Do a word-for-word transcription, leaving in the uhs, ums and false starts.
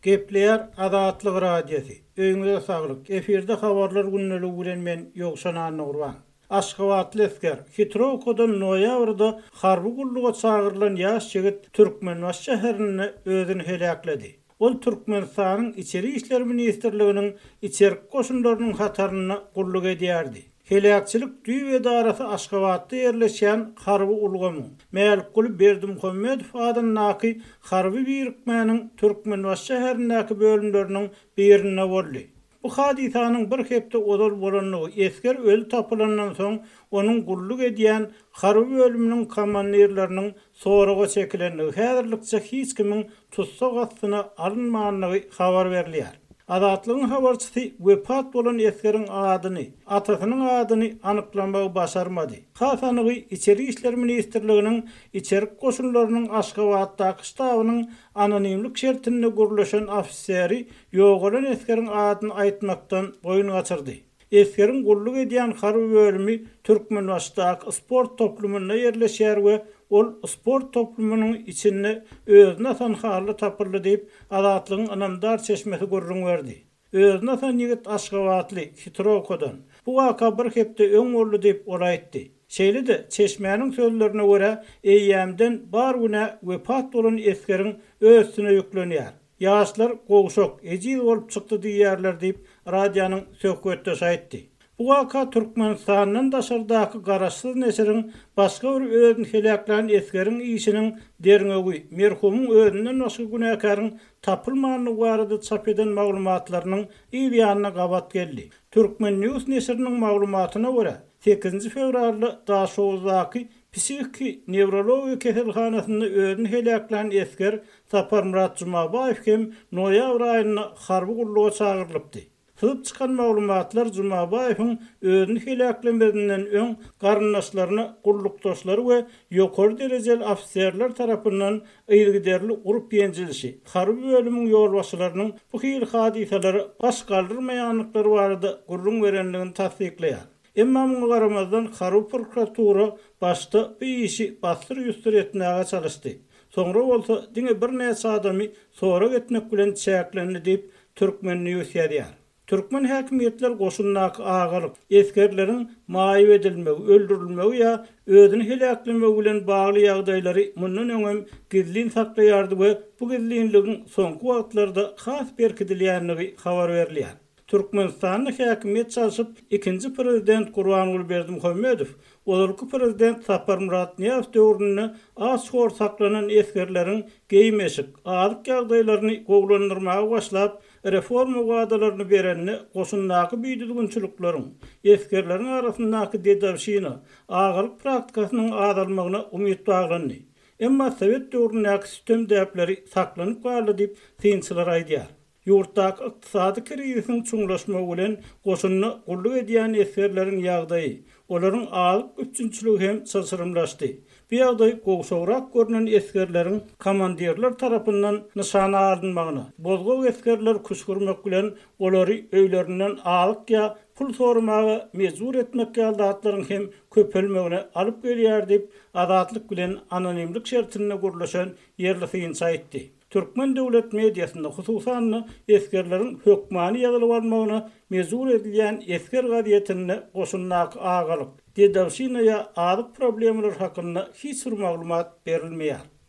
Gepleyer Adatlyk radiosi. Öňüňize saglyk. Eferde habarlar günneligi bilen men Ýogşan Nurwan. Aşgabatly esker. Hitrokodan noýabrda harby gulluga çağırılan ýaş jigit Türkmenbaş şäherine özüni helakledi. Ol Türkmenistanyň içeri işler ministrliginiň içerik goşunlarynyň hataryny gulluk edýärdi. Helakçylyk düýbe darasy Aşgabatda ýerleşen harby ulgamy. Mälikul Berdimuhammedow adanyny harby birikmäniň Türkmenbaş şäherindäki bölümleriniň birine boldy. Bu hadisanyň bir hepde odol bolanyny esker öl tapylandan soň onuň gulluk edýän harby bölüminiň komandirleriniň soraga çekilenligi häzirlikçe hiç kimiň tutsak astyna alynmanyny habar berilýär. Adatlygyň habarçysy wepat bolan eskeriň adyny, atasynyň adyny anyklamagy başarmady. Hasanygy içeri işler ministrliginiň içerik goşunlarynyň Aşgabatdaky ştabynyň anonimlik şertinde gurulşan ofiseri ýogalan eskeriň adyny aýtmakdan boýun gaçyrdy. Eskeriň gulluk edýän harby bölümi Türkmenbaşdaky sport toplumyna ýerleşýär we ol sport toplumynyň içinde özüne sanharly tapyldy diýip Adatlygyň anamdar çeşmesi gurrun berdi. Özüne san ýigit Aşgabatly Hitrokodan bu waka bir hepde öň boldy diýip olaýtdy. Şeýle-de çeşmäniň sözlerine görä eýýämden bar güne wepat bolan eskeriň özüne ýüklenýär. Ýaşlar gowşok, ejil bolup çykdy diýýärler diýip radionyň söhbetde aýtdy. Bu waka Türkmenistanyň daşardaky garaşsyz nesiriň başga bir özüni helaklan eskeriň işiniň derňegi merhumyň özünden başga günäkaryň tapylmanyny barada çap eden maglumatlarynyň ýa-da gabat geldi. Türkmen News nesiriniň maglumatyna görä sekizinji fevralda Daşowdaky psixiki neurologiya keselhanasynda özüni helaklan esker Sapar Murat Jumabayew hem noýabr aýyna harby gulluga çağırlypdy. Syp çykan maglumatlar Jumabayewiň özüni helaklanmagynyň öň garyndaşlaryna gullukdaşlary we ýokary derejeli ofisiýerler tarapyndan ýylgyderli urup ýenjilişi, harby bölümiň ýolbaşçylarynyň bu hil hadiseleri baş galdyrmaýanlyklary barada gurrun berenligini tasdikleýär. Emma muňa garamazdan harby prokuratura başda bu işi bastyr ýüstür etmäge çalyşdy. Soňra bolsa diňe bir näçe adamy sora getmek bilen çäklendi diýip Türkmen News ýazýar. Türkmen häkimetler goşunnaky agalyk eskerleriň maýyp edilmegi, öldürilmegi ýa özüni helaklanmegi bilen bagly ýagdaýlary mundan öňem gizlin saklaýardy we bu gizlinligiň soňky wagtlarda has berkidilýänligi habar berilýär. Türkmenistanyň häkimet çalyşyp ikinji prezident Gurbanuly Berdimuhammedow olarky prezident Sapar Murat Niýazow döwründe aşgor saklanan eskerleriň geýmeşik, alyk ýagdaýlaryny gowlandyrmagy başlap reforma wagdalaryny berenni goşunnaky büýdülgünçiliklaryň eskerleriň arasyndaky dedawşyny, agalyk praktikasynyň azalmagyna umyt baglandy. Emma Sowet döwründäki sistem däpleri saklanyp galdy diýip synçylar aýdýar. Ýurtdaky ykdysady krizisiň çuňlaşmagy bilen goşunny gulluk edýän eskerleriň ýagdaýy, olaryň alyk üçinçiligi hem çysyrymlaşdy. Bu ýagdaý gowşograk görünen eskerleriň komandirler tarapyndan nyşana alynmagyna, bozgow eskerler kuşgurmak bilen olary öýlerinden alyk ýa pul sormagy mejbur etmek ýaldatlaryň hem köpelmegine alyp gelýär diýip adatlyk bilen anonimlik şertinde gurulşan ýerli synça aýtdy. Türkmen döwlet mediasynda hususan eskerleriň hökmany ýazylyp almagyna mejbur edilýän esker gazetini goşunnaky agalyk dedawşyna ýa alyk problemler hakynda hiç bir maglumat berilmeýär.